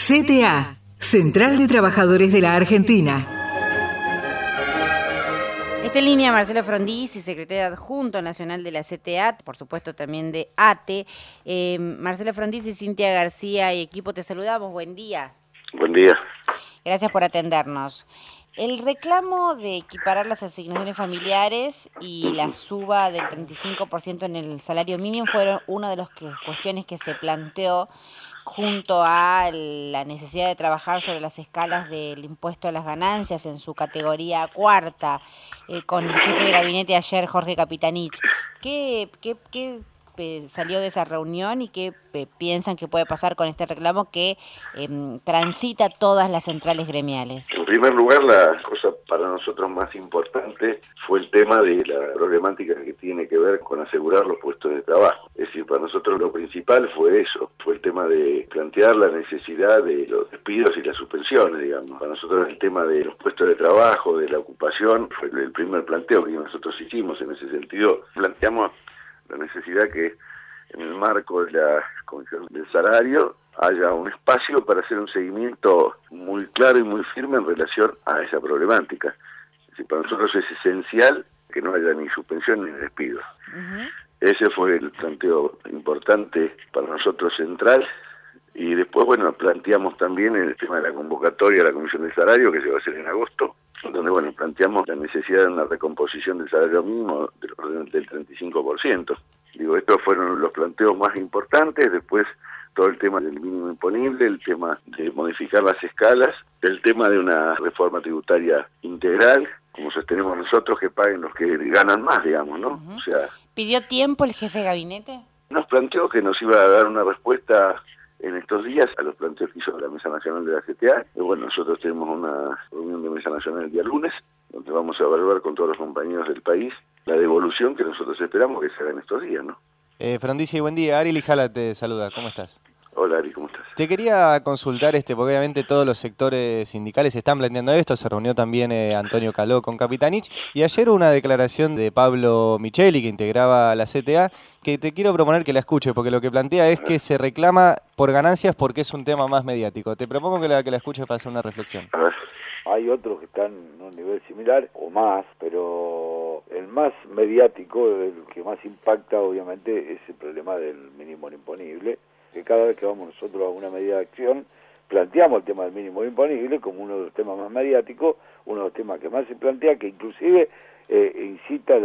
CTA, Central de Trabajadores de la Argentina. Está en línea Marcelo Frondizi, secretario adjunto nacional de la CTA, por supuesto también de ATE. Marcelo Frondizi, Cintia García y equipo, te saludamos. Buen día. Buen día. Gracias por atendernos. El reclamo de equiparar las asignaciones familiares y la suba del 35% en el salario mínimo fueron una de las cuestiones que se planteó junto a la necesidad de trabajar sobre las escalas del impuesto a las ganancias en su categoría cuarta, con el jefe de gabinete ayer, Jorge Capitanich. ¿Qué salió de esa reunión y qué piensan que puede pasar con este reclamo que transita todas las centrales gremiales? En primer lugar, la cosa para nosotros más importante fue el tema de la problemática que tiene que ver con asegurar los puestos de trabajo. Es decir, para nosotros lo principal fue eso, fue el tema de plantear la necesidad de los despidos y las suspensiones, digamos. Para nosotros el tema de los puestos de trabajo, de la ocupación, fue el primer planteo que nosotros hicimos. En ese sentido, planteamos la necesidad que en el marco de la Comisión del Salario haya un espacio para hacer un seguimiento muy claro y muy firme en relación a esa problemática. Es decir, para nosotros es esencial que no haya ni suspensión ni despido. Ese fue el planteo importante para nosotros central. Y después, bueno, planteamos también el tema de la convocatoria a la Comisión del Salario, que se va a hacer en agosto, donde, bueno, planteamos la necesidad de una recomposición del salario mínimo del orden del 35%. Digo, estos fueron los planteos más importantes. Después todo el tema del mínimo imponible, el tema de modificar las escalas, el tema de una reforma tributaria integral, como sostenemos nosotros, que paguen los que ganan más, digamos, ¿no? O sea, ¿pidió tiempo el jefe de gabinete? Nos planteó que nos iba a dar una respuesta en estos días a los planteos que hizo la Mesa Nacional de la CTA. Y bueno, nosotros tenemos una reunión de Mesa Nacional el día lunes, donde vamos a evaluar con todos los compañeros del país la devolución que nosotros esperamos que se haga en estos días, ¿no? Frondizi, buen día. Ari Lijala te saluda. ¿Cómo estás? Hola, Ari, ¿cómo estás? Te quería consultar, porque obviamente todos los sectores sindicales están planteando esto. Se reunió también Antonio Caló con Capitanich. Y ayer hubo una declaración de Pablo Micheli, que integraba la CTA, que te quiero proponer que la escuches, porque lo que plantea es que se reclama por ganancias porque es un tema más mediático. Te propongo que la escuches para hacer una reflexión. A ver. Hay otros que están en un nivel similar o más, pero el más mediático, el que más impacta obviamente, es el problema del mínimo imponible, que cada vez que vamos nosotros a una medida de acción, planteamos el tema del mínimo imponible como uno de los temas más mediáticos, uno de los temas que más se plantea, que inclusive concita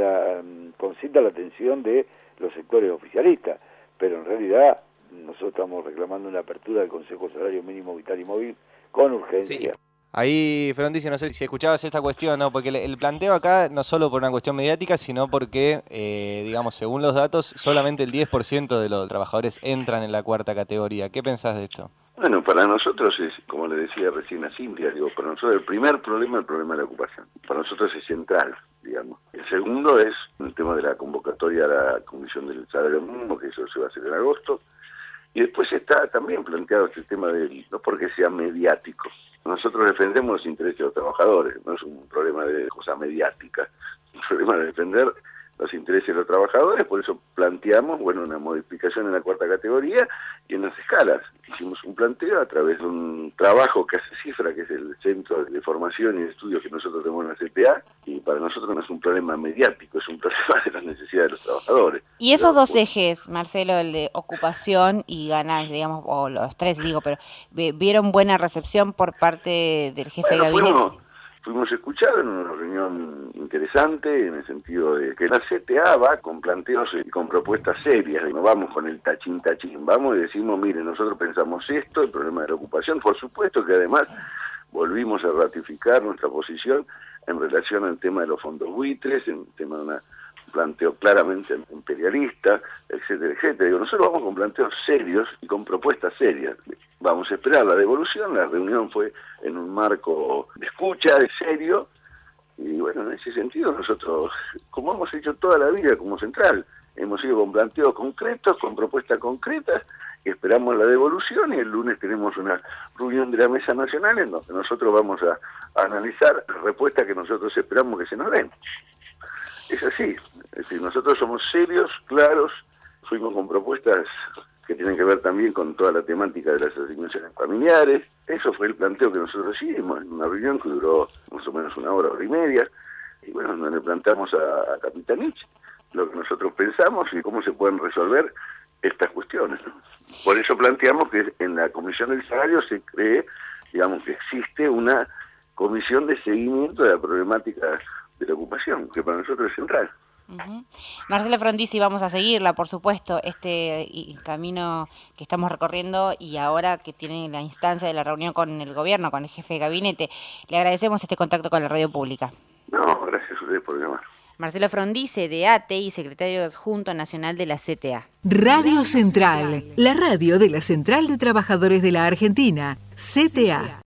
la atención de los sectores oficialistas, pero en realidad nosotros estamos reclamando una apertura del Consejo Salario Mínimo Vital y Móvil con urgencia. Sí. Ahí, Frondizi, no sé si escuchabas esta cuestión, ¿no? Porque el planteo acá no solo por una cuestión mediática, sino porque, digamos, según los datos, solamente el 10% de los trabajadores entran en la cuarta categoría. ¿Qué pensás de esto? Bueno, para nosotros es, como le decía recién a Cintia, digo, para nosotros el primer problema es el problema de la ocupación. Para nosotros es central, digamos. El segundo es el tema de la convocatoria a la Comisión del Salario Mínimo, que eso se va a hacer en agosto. Y después está también planteado este tema del, no porque sea mediático. Nosotros defendemos los intereses de los trabajadores, no es un problema de cosa mediática, es un problema de defender los intereses de los trabajadores. Por eso planteamos, bueno, una modificación en la cuarta categoría y en las escalas. Hicimos un planteo a través de un trabajo que hace Cifra, que es el centro de formación y de estudios que nosotros tenemos en la CTA, y para nosotros no es un problema mediático, es un problema de las necesidades de los trabajadores. Y esos dos ejes, Marcelo, el de ocupación y ganancias, digamos, o los tres, digo, pero ¿vieron buena recepción por parte del jefe de gabinete? Fuimos escuchados en una reunión interesante, en el sentido de que la CTA va con planteos y con propuestas serias, y no vamos con el tachín, vamos y decimos, miren, nosotros pensamos esto, el problema de la ocupación. Por supuesto que además volvimos a ratificar nuestra posición en relación al tema de los fondos buitres, en el tema de un planteo claramente imperialista, etcétera, etcétera. Digo, nosotros vamos con planteos serios y con propuestas serias. Vamos a esperar la devolución. La reunión fue en un marco de escucha, de serio, y bueno, en ese sentido nosotros, como hemos hecho toda la vida como central, hemos ido con planteos concretos, con propuestas concretas, y esperamos la devolución, y el lunes tenemos una reunión de la Mesa Nacional en donde nosotros vamos a analizar las respuestas que nosotros esperamos que se nos den. Es así, es decir, nosotros somos serios, claros, fuimos con propuestas que tienen que ver también con toda la temática de las asignaciones familiares. Eso fue el planteo que nosotros hicimos en una reunión que duró más o menos 1 hora, 1 hora y media, y bueno, donde le planteamos a Capitanich lo que nosotros pensamos y cómo se pueden resolver estas cuestiones, ¿no? Por eso planteamos que en la Comisión del Salario se cree, digamos, que existe una comisión de seguimiento de la problemática de la ocupación, que para nosotros es central. Marcelo Frondizi, vamos a seguirla, por supuesto, este camino que estamos recorriendo y ahora que tiene la instancia de la reunión con el gobierno, con el jefe de gabinete. Le agradecemos este contacto con la radio pública. No, gracias a ustedes por llamar. Marcelo Frondizi, de ATE y secretario adjunto nacional de la CTA. Radio Central, la radio de la Central de Trabajadores de la Argentina, CTA.